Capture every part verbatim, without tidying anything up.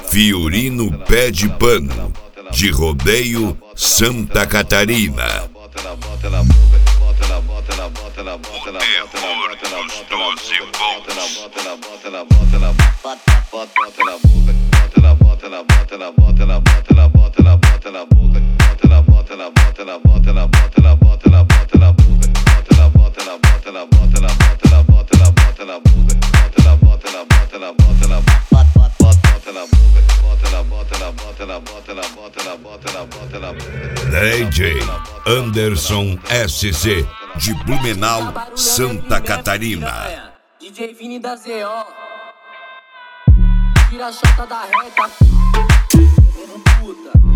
Fiorino Pé de Pano, de Rodeio, Santa Catarina. O terror dos doze volts. D J Anderson S C, de Blumenau, Santa Catarina. D J Vini da Z O, tira a chota da reta, puta.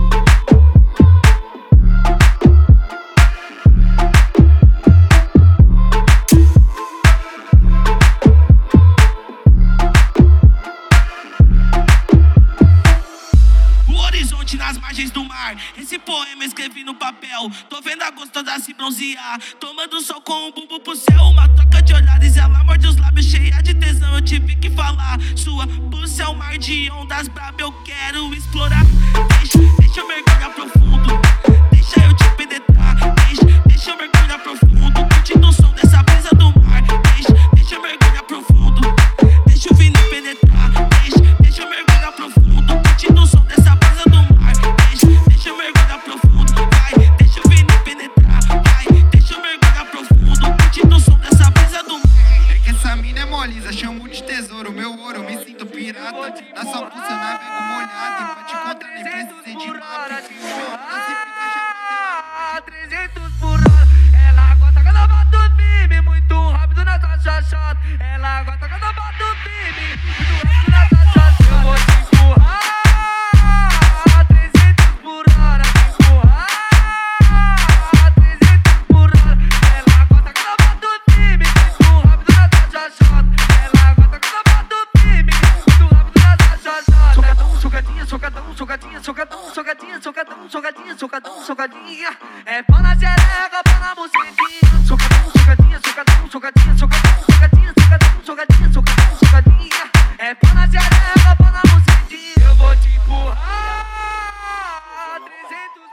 Nas margens do mar, esse poema escrevi no papel. Tô vendo a gostosa se bronzear, tomando sol com um bumbo pro céu. Uma troca de olhares, ela morde os lábios, cheia de tesão. Eu tive que falar, sua pulsa é um mar de ondas braba, eu quero explorar. Deixa, deixa eu mergulhar profundo, deixa eu te penetrar. Deixa, deixa eu mergulhar profundo, curtindo o som dessa brisa do mar. Deixa, deixa eu mergulhar profundo, deixa o Vini penetrar. Deixa, deixa eu mergulhar profundo, curtindo o som dessa brisa do mar. Deixa eu mergulhar profundo, vai, deixa eu vir penetrar, vai, deixa eu mergulhar profundo, curtindo o som dessa brisa do mar. É que essa mina é molisa, chamo de tesouro, meu ouro, me sinto pirata. Na sua pulsa eu navego molhado, e pra te encontrar nem precisei de mapa. trezentos por hora, ela gosta quando eu bato firme, muito rápido nessa chachada. Ela gosta quando eu bato firme, muito rápido nessa chachada. Eu vou te empurrar. Socadinha, socadão, socadinha, socadão, socadinha, socadão, socadinha. É pau na xereca, pau na bucetinha. Socadão, socadinha, socadão, socadinha, socadão, socadinha, socadão, socadinha, socadão, socadinha. É pau na xereca, pau na bucetinha. Eu vou te empurrar trezentos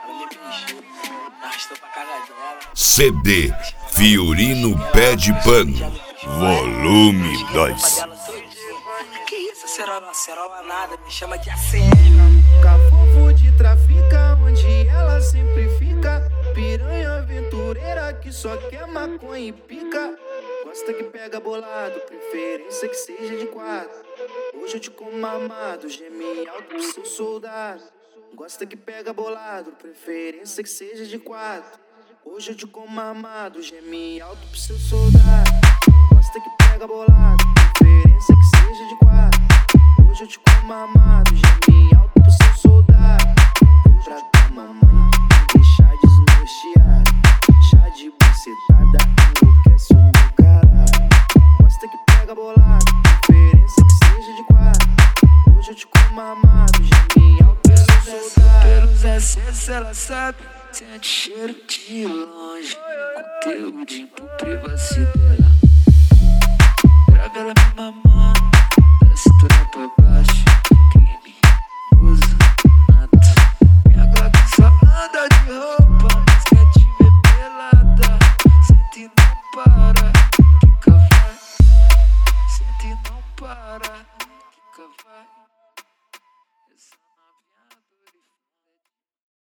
por C D Fiorino Pé de Pano, volume dois. Que isso, cerola, cerola nada, me chama de A C M. Cafofo de trafica, onde ela sempre fica. Piranha aventureira que só quer maconha e pica. Gosta que pega bolado, preferência que seja de quatro. Hoje eu te como amado, geme alto pro seu soldado. Gosta que pega bolado, preferência que seja de quatro. Hoje eu te como amado, geme alto pro seu soldado. Gosta que pega bolado, preferência que seja de quatro. Hoje eu te como amado, geme alto pro seu soldado. Pra tua mamãe não deixar desnorteada. Chá de bucetada enlouquece o meu caralho. Gosta que pega bolado, preferência que seja de quatro. Hoje eu te como amado, geme alto pro seu soldado. Pelos excessos ela sabe, sente cheiro de longe. Conteúdo por privacidade. Grava ela me mamando, da cintura pra baixo. Criminoso, nada. Minha Glock só anda de roupa, mas quer te ver pelada. Sente e não para, quica vai. Sente e não para, quica vai.